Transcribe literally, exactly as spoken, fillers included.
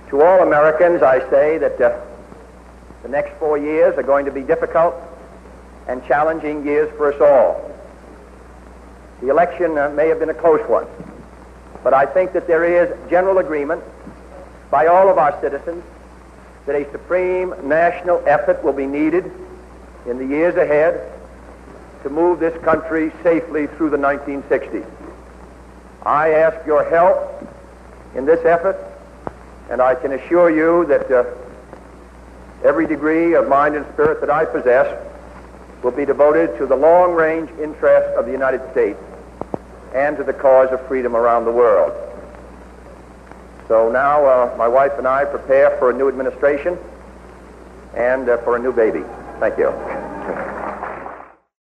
To all Americans, I say that uh, the next four years are going to be difficult and challenging years for us all. The election uh, may have been a close one, but I think that there is general agreement by all of our citizens that a supreme national effort will be needed in the years ahead to move this country safely through the nineteen sixties. I ask your help in this effort, and I can assure you that uh, every degree of mind and spirit that I possess will be devoted to the long-range interests of the United States and to the cause of freedom around the world. So now uh, my wife and I prepare for a new administration and uh, for a new baby. Thank you.